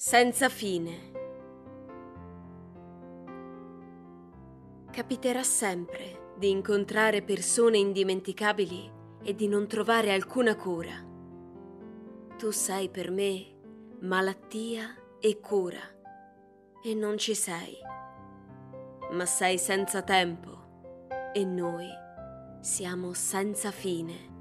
Senza fine. Capiterà sempre di incontrare persone indimenticabili e di non trovare alcuna cura. Tu sei per me malattia e cura, e non ci sei, ma sei senza tempo, e noi siamo senza fine.